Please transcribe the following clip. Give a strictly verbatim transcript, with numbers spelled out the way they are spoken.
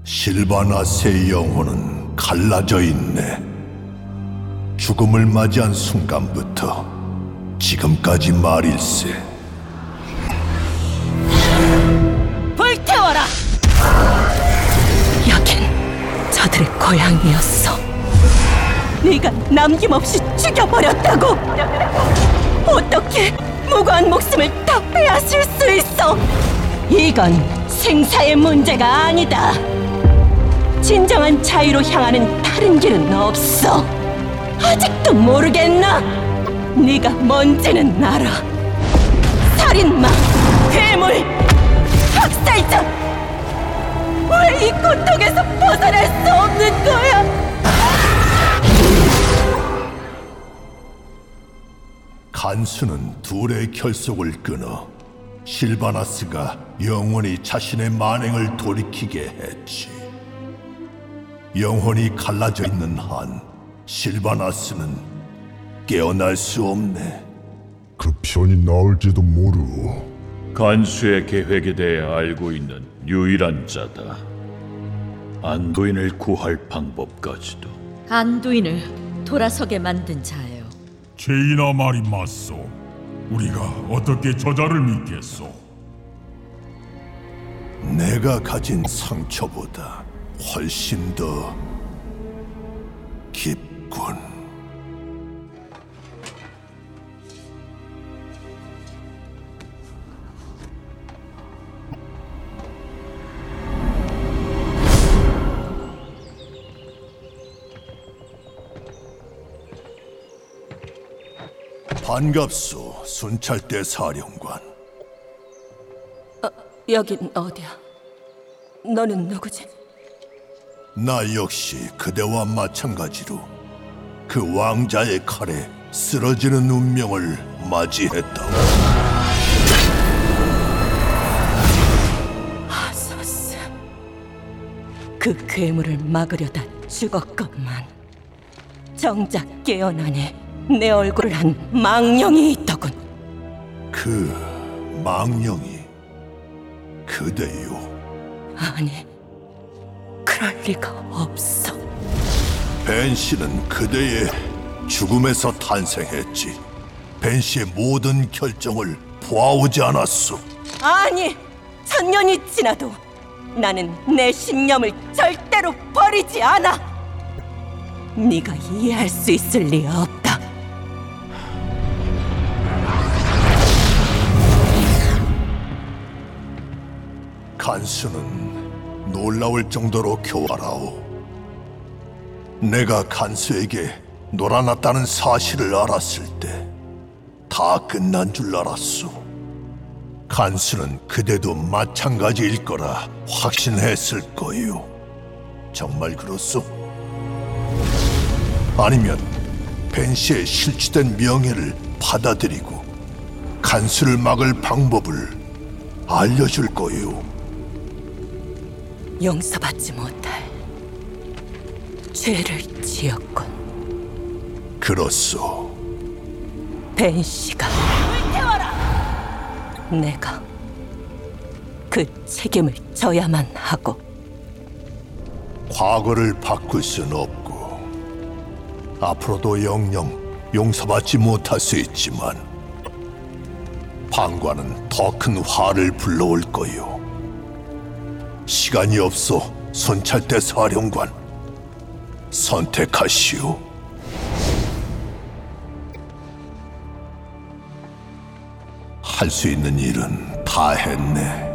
실바나스의 영혼은 갈라져 있네. 죽음을 맞이한 순간부터 지금까지 말일세. 불태워라! 여긴 저들의 고향이었어. 네가 남김없이 죽여버렸다고! 어떻게 무고한 목숨을 다 빼앗을 수 있어? 이건 생사의 문제가 아니다. 진정한 자유로 향하는 다른 길은 없어. 아직도 모르겠나? 네가 뭔지는 알아. 살인마, 괴물, 학살자! 왜 이 고통에서 벗어날 수 없는 거야? 간수는 둘의 결속을 끊어 실바나스가 영원히 자신의 만행을 돌이키게 했지. 영혼이 갈라져 있는 한 실바나스는 깨어날 수 없네. 그 편이 나을지도 모르오. 간수의 계획에 대해 알고 있는 유일한 자다. 안도인을 구할 방법까지도. 안두인을 돌아서게 만든 자예요. 제이나 말이 맞소. 우리가 어떻게 저자를 믿겠소? 내가 가진 상처보다 훨씬 더 깊군. 반갑소, 순찰대 사령관. 어, 여긴 어디야? 너는 누구지? 나 역시 그대와 마찬가지로 그 왕자의 칼에 쓰러지는 운명을 맞이했다. 아서스, 그 괴물을 막으려다 죽었건만 정작 깨어나니 내 얼굴을 한 망령이 있더군. 그 망령이 그대요? 아니, 그럴 리가 없어. 벤시는 그대의 죽음에서 탄생했지. 벤시의 모든 결정을 보아오지 않았소. 아니, 천년이 지나도 나는 내 신념을 절대로 버리지 않아. 네가 이해할 수 있을 리 없다. 간수는 놀라울 정도로 교활하오. 내가 간수에게 놀아났다는 사실을 알았을 때 다 끝난 줄 알았소. 간수는 그대도 마찬가지일 거라 확신했을 거요. 정말 그렇소? 아니면 벤시의 실추된 명예를 받아들이고 간수를 막을 방법을 알려줄 거요. 용서받지 못할 죄를 지었군. 그렇소. 벤시가 불태워라! 내가 그 책임을 져야만 하고. 과거를 바꿀 순 없고 앞으로도 영영 용서받지 못할 수 있지만 방과는 더 큰 화를 불러올 거요. 시간이 없어, 순찰대 사령관. 선택하시오. 할 수 있는 일은 다 했네.